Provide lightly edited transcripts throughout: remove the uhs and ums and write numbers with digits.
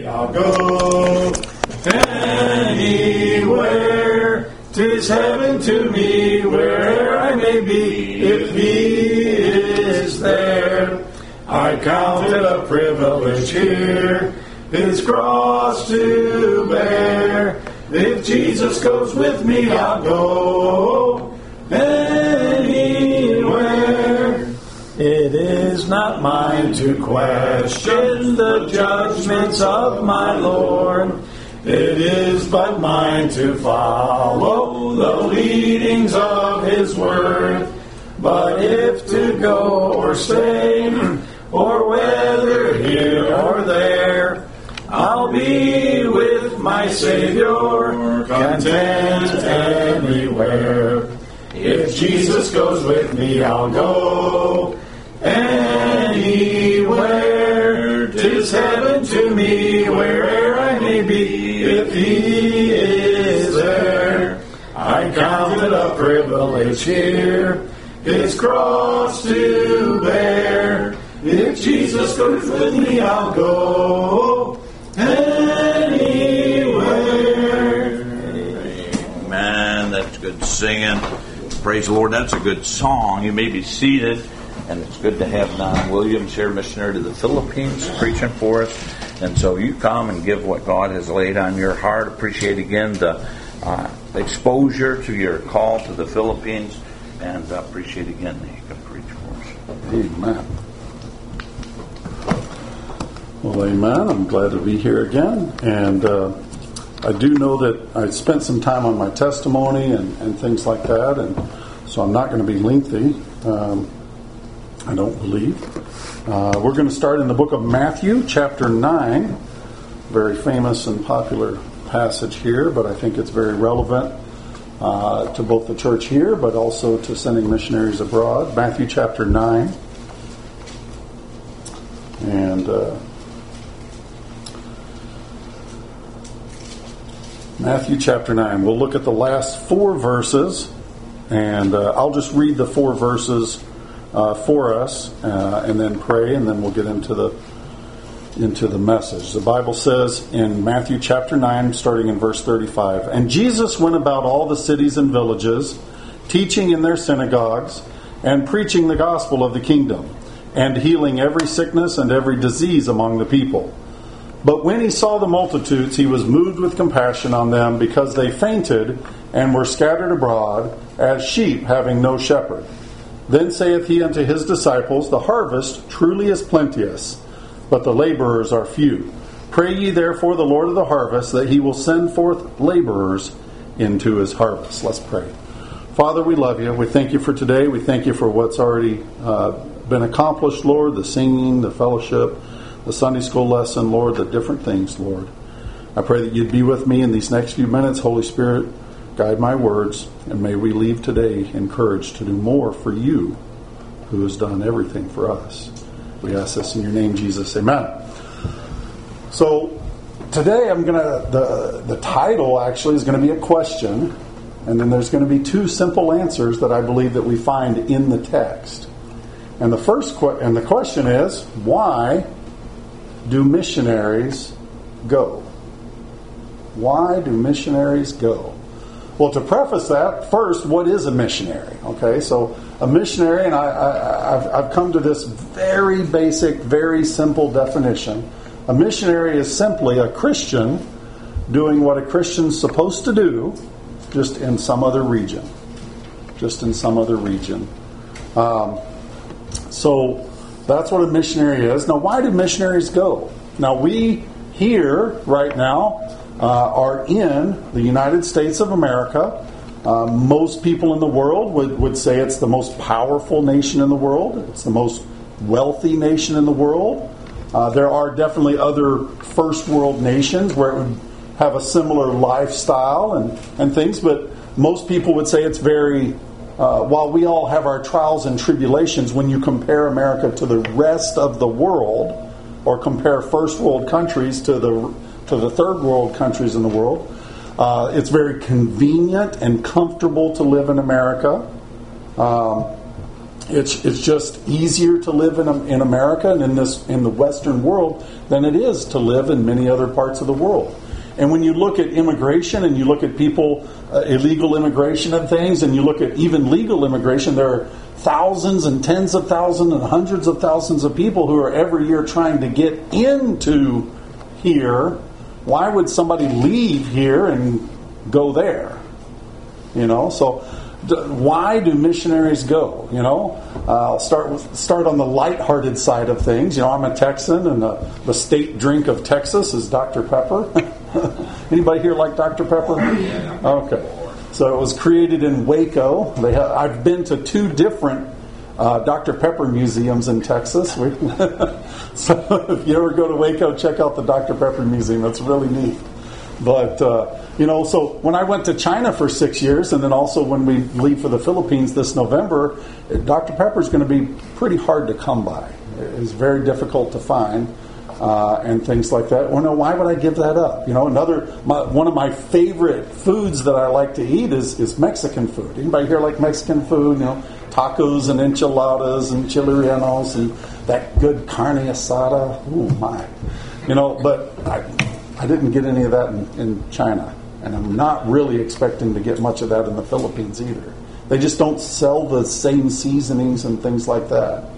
I'll go anywhere. 'Tis heaven to me, where'er I may be, if He is there. I count it a privilege here, His cross to bear. If Jesus goes with me, I'll go anywhere. It is not mine to question the judgments of my Lord. It is but mine to follow the leadings of His word. But if to go or stay, or whether here or there, I'll be with my Savior, content anywhere. If Jesus goes with me, I'll go anywhere. 'Tis heaven to me, where'er I may be, if He is there. I count it a privilege here, His cross to bear. If Jesus goes with me, I'll go anywhere. Amen. That's good singing. Praise the Lord. That's a good song. You may be seated. And it's good to have Don Williams here, missionary to the Philippines, preaching for us. And so you come and give what God has laid on your heart. Appreciate again the exposure to your call to the Philippines. And appreciate again that you can preach for us. Amen. Well, amen. I'm glad to be here again. And I do know that I spent some time on my testimony and things like that. And so I'm not going to be lengthy. I don't believe. We're going to start in the book of Matthew, chapter 9. Very famous and popular passage here, but I think it's very relevant to both the church here, but also to sending missionaries abroad. Matthew, chapter 9. And Matthew, chapter 9. We'll look at the last 4 verses, and I'll just read the 4 verses for us, and then pray, and then we'll get into the message. The Bible says in Matthew chapter 9, starting in verse 35, "And Jesus went about all the cities and villages, teaching in their synagogues, and preaching the gospel of the kingdom, and healing every sickness and every disease among the people. But when He saw the multitudes, He was moved with compassion on them, because they fainted and were scattered abroad, as sheep having no shepherd. Then saith He unto His disciples, The harvest truly is plenteous, but the laborers are few. Pray ye therefore the Lord of the harvest, that He will send forth laborers into His harvest." Let's pray. Father, we love You. We thank You for today. We thank You for what's already been accomplished, Lord, the singing, the fellowship, the Sunday school lesson, Lord, the different things, Lord. I pray that You'd be with me in these next few minutes. Holy Spirit, guide my words, and may we leave today encouraged to do more for You, who has done everything for us. We ask this in Your name, Jesus. Amen. So today the title actually is going to be a question, and then there's going to be 2 simple answers that I believe that we find in the text. And the question is, why do missionaries go? Why do missionaries go? Well, to preface that, first, what is a missionary? Okay, so a missionary, and I've come to this very basic, very simple definition. A missionary is simply a Christian doing what a Christian's supposed to do, just in some other region. Just in some other region. So that's what a missionary is. Now, why do missionaries go? Now, we here, right now, are in the United States of America. Most people in the world would say it's the most powerful nation in the world. It's the most wealthy nation in the world. There are definitely other first world nations where it would have a similar lifestyle and things, but most people would say it's very, while we all have our trials and tribulations, when you compare America to the rest of the world, or compare first world countries to the third world countries in the world, it's very convenient and comfortable to live in America. It's just easier to live in America and in the Western world than it is to live in many other parts of the world. And when you look at immigration and you look at people, illegal immigration and things, and you look at even legal immigration, there are thousands and tens of thousands and hundreds of thousands of people who are every year trying to get into here. Why would somebody leave here and go there? So why do missionaries go? I'll start on the lighthearted side of things. I'm a Texan, and the state drink of Texas is Dr. Pepper. Anybody here like Dr. Pepper? Okay. So it was created in Waco. I've been to 2 different Dr. Pepper museums in Texas. So if you ever go to Waco, check out the Dr. Pepper Museum. It's really neat. But, so when I went to China for 6 years, and then also when we leave for the Philippines this November, Dr. Pepper is going to be pretty hard to come by. It's very difficult to find. And things like that. Well, no, why would I give that up? One of my favorite foods that I like to eat is Mexican food. Anybody here like Mexican food? Tacos and enchiladas and chile rellenos and that good carne asada. Oh my! But I didn't get any of that in China, and I'm not really expecting to get much of that in the Philippines either. They just don't sell the same seasonings and things like that.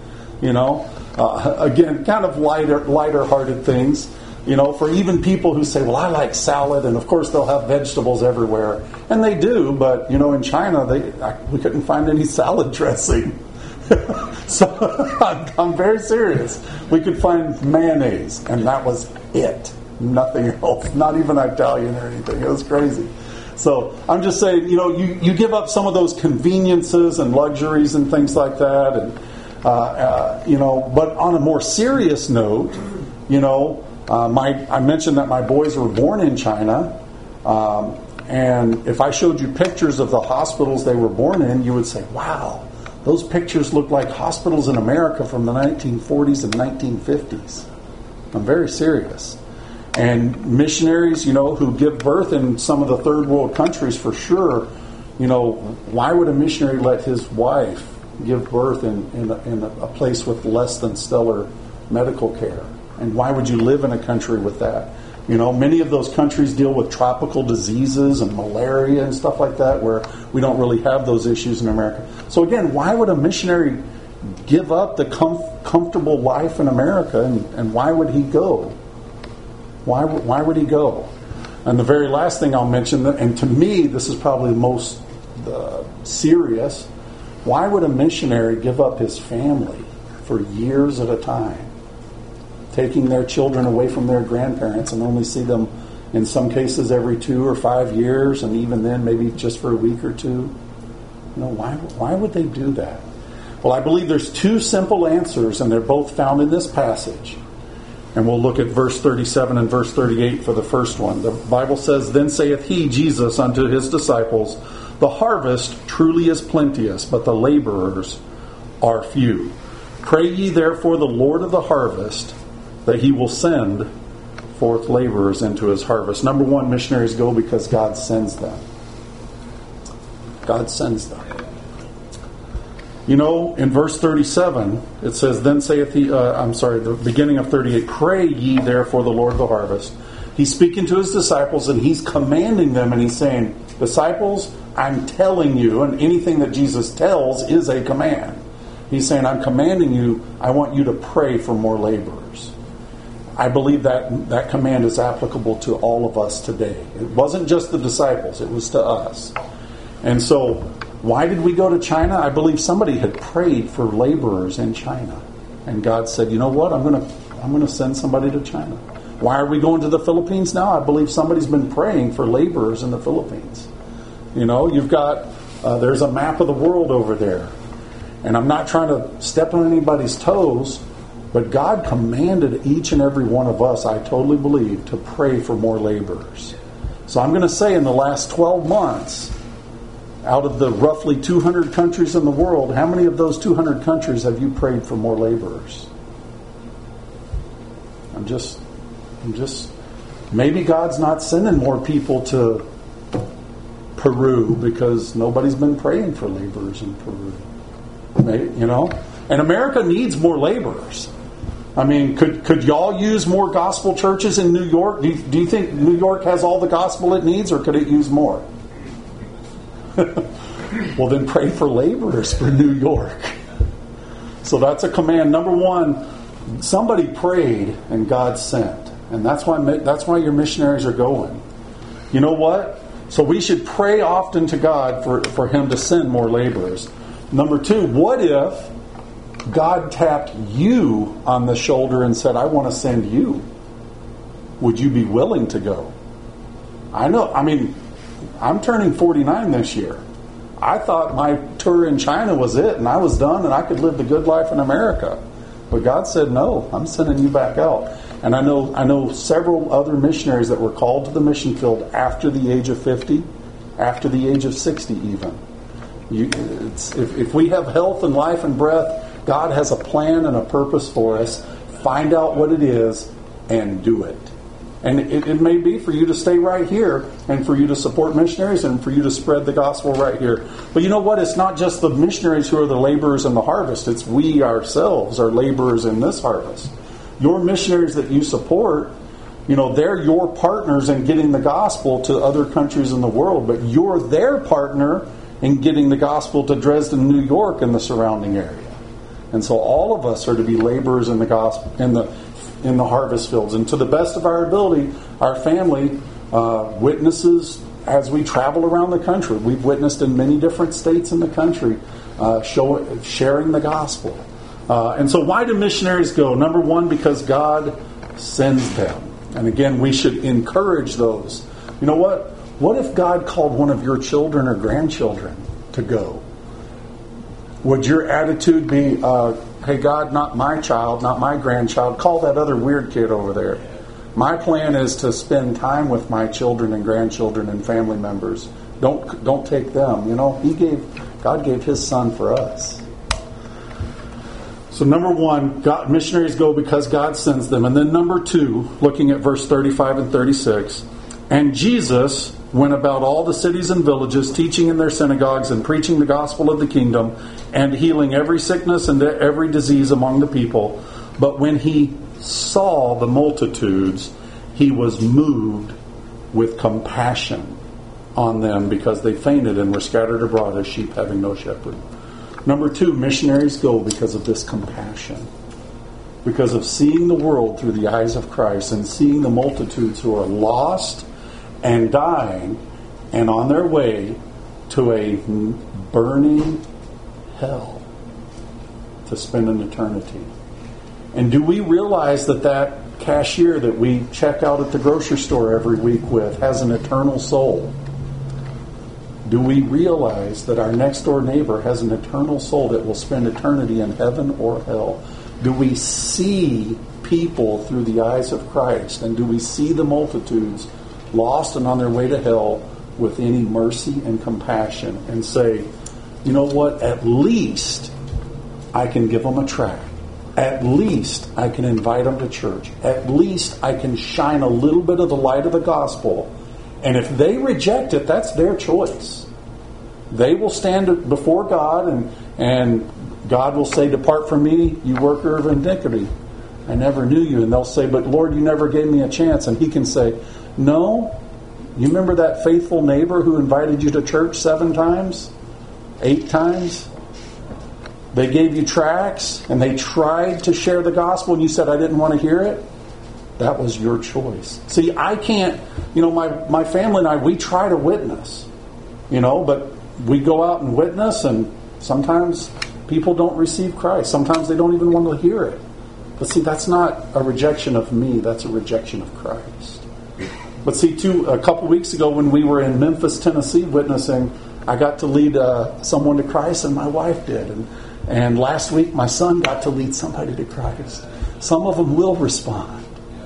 Again, kind of lighter-hearted things, for even people who say, well, I like salad, and of course they'll have vegetables everywhere. And they do, but, in China, we couldn't find any salad dressing. So I'm very serious. We could find mayonnaise, and that was it. Nothing else, not even Italian or anything. It was crazy. So I'm just saying, you give up some of those conveniences and luxuries and things like that, and but on a more serious note, I mentioned that my boys were born in China, and if I showed you pictures of the hospitals they were born in, you would say, wow, those pictures look like hospitals in America from the 1940s and 1950s. I'm very serious. And missionaries, who give birth in some of the third world countries for sure, why would a missionary let his wife give birth in a place with less than stellar medical care? And why would you live in a country with that? Many of those countries deal with tropical diseases and malaria and stuff like that, where we don't really have those issues in America. So again, why would a missionary give up the comfortable life in America, and why would he go? Why would he go? And the very last thing I'll mention, and to me this is probably the most serious, why would a missionary give up his family for years at a time, taking their children away from their grandparents and only see them in some cases every 2 or 5 years, and even then maybe just for a week or two? Why would they do that? Well, I believe there's 2 simple answers, and they're both found in this passage. And we'll look at verse 37 and verse 38 for the first one. The Bible says, Then saith he, Jesus, unto his disciples, The harvest truly is plenteous, but the laborers are few. Pray ye therefore the Lord of the harvest, that he will send forth laborers into his harvest. Number 1, missionaries go because God sends them. God sends them. In verse 37, it says, Then saith he, the beginning of 38, Pray ye therefore the Lord of the harvest. He's speaking to his disciples, and he's commanding them, and he's saying, Disciples, I'm telling you, and anything that Jesus tells is a command. He's saying, I'm commanding you, I want you to pray for more laborers. I believe that command is applicable to all of us today. It wasn't just the disciples, it was to us. And so, why did we go to China? I believe somebody had prayed for laborers in China. And God said, you know what, I'm going to send somebody to China. Why are we going to the Philippines now? I believe somebody's been praying for laborers in the Philippines. You've got, there's a map of the world over there. And I'm not trying to step on anybody's toes, but God commanded each and every one of us, I totally believe, to pray for more laborers. So I'm going to say in the last 12 months, out of the roughly 200 countries in the world, how many of those 200 countries have you prayed for more laborers? I'm just, maybe God's not sending more people to Peru because nobody's been praying for laborers in Peru. Maybe, you know? And America needs more laborers. I mean, could y'all use more gospel churches in New York? Do you think New York has all the gospel it needs, or could it use more? Well, then pray for laborers for New York. So that's a command. Number one, somebody prayed and God sent. And that's why your missionaries are going. You know what? So we should pray often to God for Him to send more laborers. Number two, what if God tapped you on the shoulder and said, I want to send you? Would you be willing to go? I'm turning 49 this year. I thought my tour in China was it, and I was done, and I could live the good life in America. But God said, no, I'm sending you back out. And I know several other missionaries that were called to the mission field after the age of 50, after the age of 60 even. If we have health and life and breath, God has a plan and a purpose for us. Find out what it is and do it. And it may be for you to stay right here and for you to support missionaries and for you to spread the gospel right here. But you know what? It's not just the missionaries who are the laborers in the harvest. It's we ourselves are laborers in this harvest. Your missionaries that you support, they're your partners in getting the gospel to other countries in the world. But you're their partner in getting the gospel to Dresden, New York and the surrounding area. And so all of us are to be laborers in the gospel, in the harvest fields. And to the best of our ability, our family witnesses as we travel around the country. We've witnessed in many different states in the country, sharing the gospel. And so why do missionaries go? Number one, because God sends them. And again, we should encourage those. You know what? What if God called one of your children or grandchildren to go? Would your attitude be, hey, God, not my child, not my grandchild. Call that other weird kid over there. My plan is to spend time with my children and grandchildren and family members. Don't take them. God gave His Son for us. So number one, missionaries go because God sends them. And then number two, looking at verse 35 and 36, and Jesus went about all the cities and villages, teaching in their synagogues and preaching the gospel of the kingdom and healing every sickness and every disease among the people. But when He saw the multitudes, He was moved with compassion on them because they fainted and were scattered abroad as sheep having no shepherd. Number two, missionaries go because of this compassion. Because of seeing the world through the eyes of Christ and seeing the multitudes who are lost and dying and on their way to a burning hell to spend an eternity. And do we realize that cashier that we check out at the grocery store every week with has an eternal soul? Do we realize that our next door neighbor has an eternal soul that will spend eternity in heaven or hell? Do we see people through the eyes of Christ? And do we see the multitudes lost and on their way to hell with any mercy and compassion and say, you know what, at least I can give them a tract. At least I can invite them to church. At least I can shine a little bit of the light of the gospel. And if they reject it, that's their choice. They will stand before God and God will say, depart from me, you worker of iniquity. I never knew you. And they'll say, but Lord, you never gave me a chance. And He can say, no, you remember that faithful neighbor who invited you to church 7 times? 8 times? They gave you tracts and they tried to share the gospel and you said, I didn't want to hear it? That was your choice. See, I can't, my family and I, we try to witness, but we go out and witness and sometimes people don't receive Christ. Sometimes they don't even want to hear it. But see, that's not a rejection of me. That's a rejection of Christ. But see, a couple weeks ago when we were in Memphis, Tennessee witnessing, I got to lead someone to Christ and my wife did. And last week my son got to lead somebody to Christ. Some of them will respond.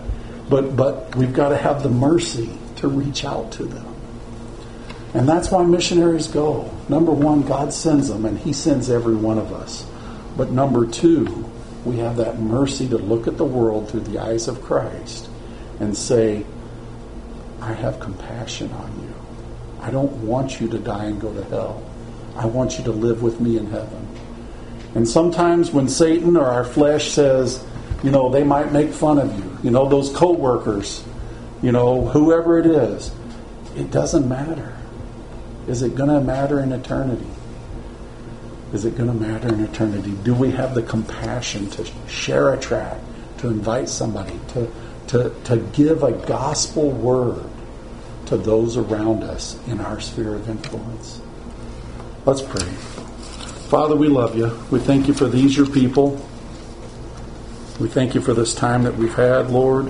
But we've got to have the mercy to reach out to them. And that's why missionaries go. Number one, God sends them, and He sends every one of us. But number two, we have that mercy to look at the world through the eyes of Christ and say, I have compassion on you. I don't want you to die and go to hell. I want you to live with me in heaven. And sometimes when Satan or our flesh says, they might make fun of you, those co-workers, whoever it is, it doesn't matter. Is it going to matter in eternity? Is it going to matter in eternity? Do we have the compassion to share a tract, to invite somebody, to give a gospel word to those around us in our sphere of influence? Let's pray. Father, we love you. We thank you for these, your people. We thank you for this time that we've had, Lord.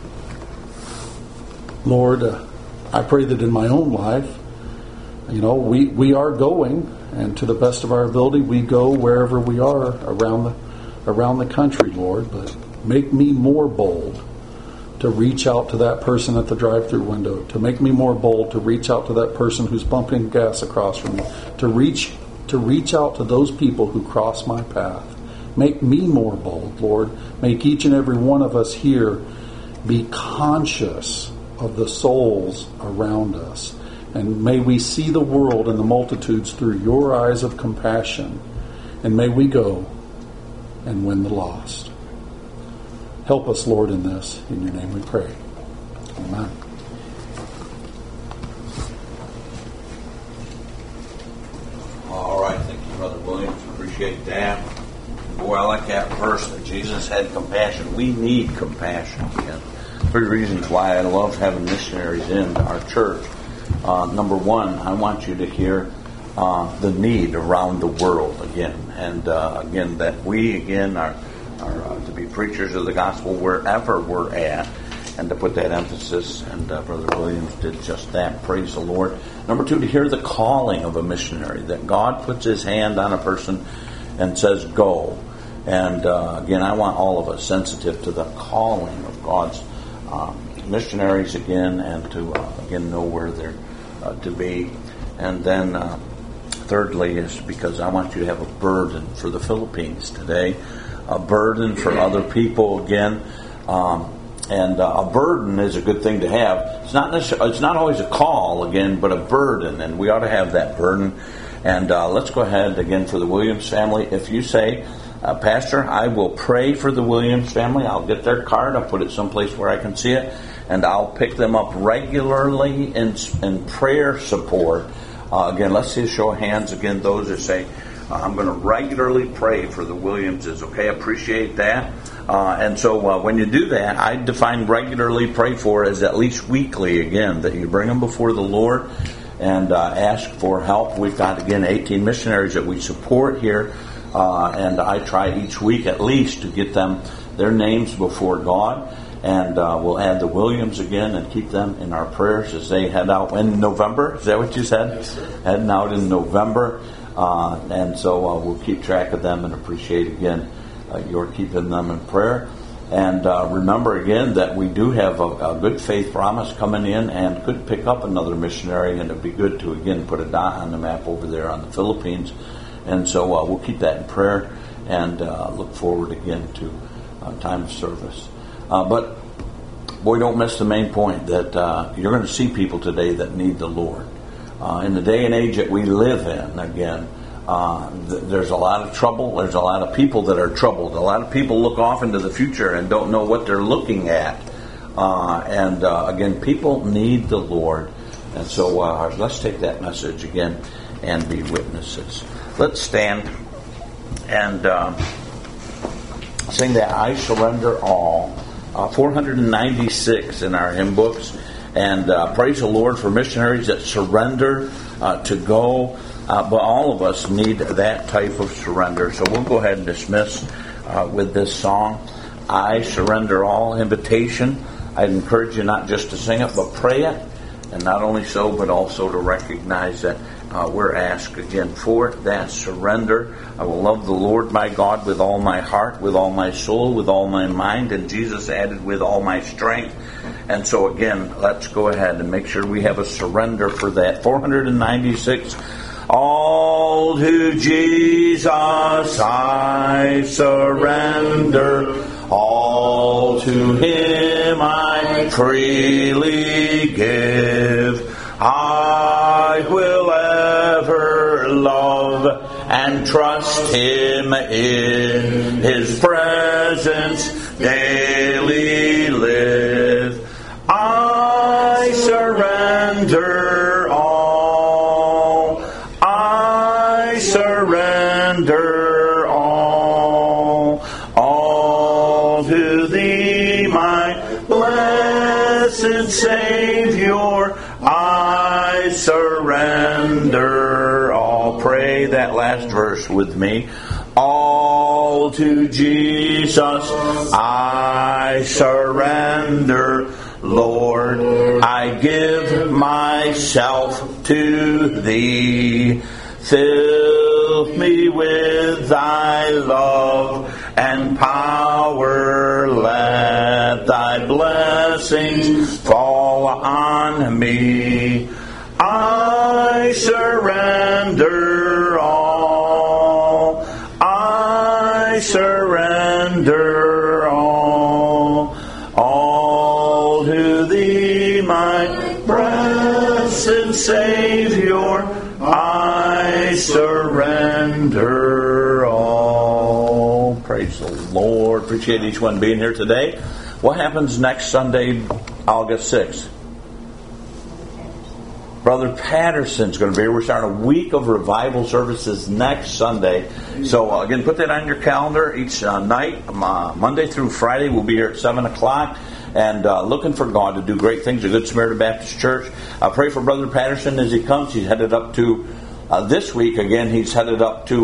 Lord, I pray that in my own life, we are going, and to the best of our ability, we go wherever we are around the country, Lord. But make me more bold to reach out to that person at the drive-thru window, to make me more bold to reach out to that person who's bumping gas across from me, to reach out to those people who cross my path. Make me more bold, Lord. Make each and every one of us here be conscious of the souls around us. And may we see the world and the multitudes through your eyes of compassion. And may we go and win the lost. Help us, Lord, in this. In your name we pray. Amen. All right. Thank you, Brother Williams. Appreciate that. Boy, I like that verse that Jesus had compassion. We need compassion. And 3 reasons why I love having missionaries in our church. Number one, I want you to hear the need around the world again. And again, that we again are to be preachers of the gospel wherever we're at. And to put that emphasis, and Brother Williams did just that. Praise the Lord. Number 2, to hear the calling of a missionary. That God puts his hand on a person and says, go. And again, I want all of us sensitive to the calling of God's missionaries again, and to again know where they're to be. And then thirdly is because I want you to have a burden for the Philippines today, a burden for other people again. And a burden is a good thing to have. It's not always a call again, but a burden, and we ought to have that burden. And let's go ahead again for the Williams family. If you say, Pastor, I will pray for the Williams family. I'll get their card. I'll put it someplace where I can see it. And I'll pick them up regularly in prayer support. Again, let's see a show of hands. Again, those that say, I'm going to regularly pray for the Williamses. Okay, appreciate that. And so when you do that, I define regularly pray for as at least weekly, again, that you bring them before the Lord and ask for help. We've got, again, 18 missionaries that we support here. And I try each week at least to get them their names before God. And we'll add the Williams again and keep them in our prayers as they head out in November. Is that what you said? Yes, sir. Heading out in November. And so we'll keep track of them and appreciate again your keeping them in prayer. And remember again that we do have a good faith promise coming in and could pick up another missionary, and it'd be good to again put a dot on the map over there on the Philippines. And so we'll keep that in prayer and look forward again to time of service. But boy, don't miss the main point that you're going to see people today that need the Lord. In the day and age that we live in, again, there's a lot of trouble. There's a lot of people that are troubled. A lot of people look off into the future and don't know what they're looking at. And again, people need the Lord. And so let's take that message again and be witnesses. Let's stand and sing that I Surrender All. 496 in our hymn books. And praise the Lord for missionaries that surrender to go. But all of us need that type of surrender. So we'll go ahead and dismiss with this song, I Surrender All. Invitation. I'd encourage you not just to sing it, but pray it. And not only so, but also to recognize that we're asked again for that surrender. I will love the Lord my God with all my heart, with all my soul, with all my mind, and Jesus added with all my strength. And so again, let's go ahead and make sure we have a surrender for that. 496. All to Jesus I surrender, all to Him I freely give. I will ever love and and trust Him in His presence daily live. I surrender all. I surrender all. All to Thee, my blessed Savior. I surrender all. Pray that last verse with me. All to Jesus I surrender. Lord, I give myself to Thee. Fill me with Thy love and power. Let Thy blessings fall on me. I surrender all. I surrender all. All to Thee, my blessed Savior, I surrender all. Praise the Lord. Appreciate each one being here today. What happens next Sunday, August 6th? Brother Patterson's going to be here. We're starting a week of revival services next Sunday. So, again, put that on your calendar. Each night, Monday through Friday, we'll be here at 7 o'clock. And looking for God to do great things at Good Samaritan Baptist Church. Pray for Brother Patterson as he comes. He's headed up to, this week, again, he's headed up to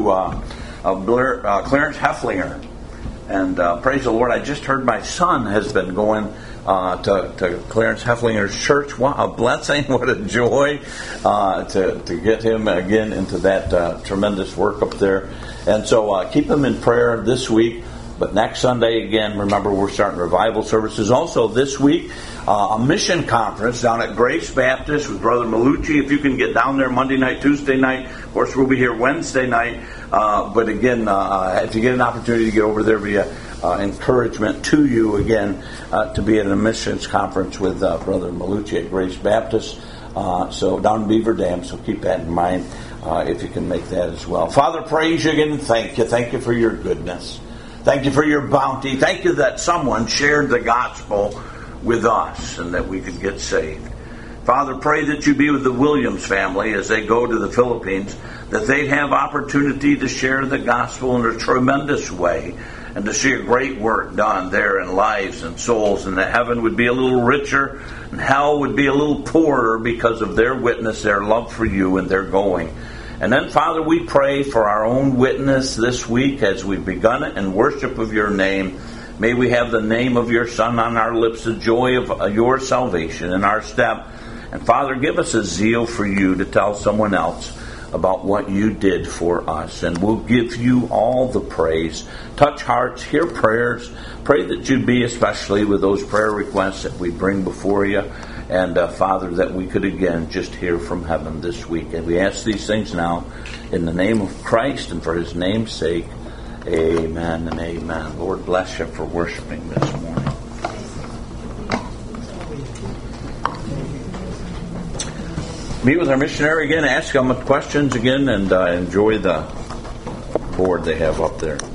Clarence Hefflinger. And praise the Lord, I just heard my son has been going to Clarence Hefflinger's church. What a blessing, what a joy to get him again into that tremendous work up there. And so keep him in prayer this week. But next Sunday, again, remember we're starting revival services. Also this week, a mission conference down at Grace Baptist with Brother Malucci. If you can get down there Monday night, Tuesday night. Of course, we'll be here Wednesday night. But again, if you get an opportunity to get over there, be encouragement to you again to be at a missions conference with Brother Malucci at Grace Baptist. So down in Beaver Dam. So keep that in mind if you can make that as well. Father, praise you again and thank you. Thank you for your goodness. Thank you for your bounty. Thank you that someone shared the gospel with us and that we could get saved. Father, pray that you be with the Williams family as they go to the Philippines, that they'd have opportunity to share the gospel in a tremendous way and to see a great work done there in lives and souls, and that heaven would be a little richer and hell would be a little poorer because of their witness, their love for you, and their going. And then, Father, we pray for our own witness this week as we've begun it in worship of your name. May we have the name of your Son on our lips, the joy of your salvation in our step. And, Father, give us a zeal for you to tell someone else about what you did for us. And we'll give you all the praise. Touch hearts, hear prayers. Pray that you be especially with those prayer requests that we bring before you. And, Father, that we could again just hear from heaven this week. And we ask these things now in the name of Christ and for his name's sake. Amen and amen. Lord bless you for worshiping this morning. Meet with our missionary again. Ask them questions again and enjoy the board they have up there.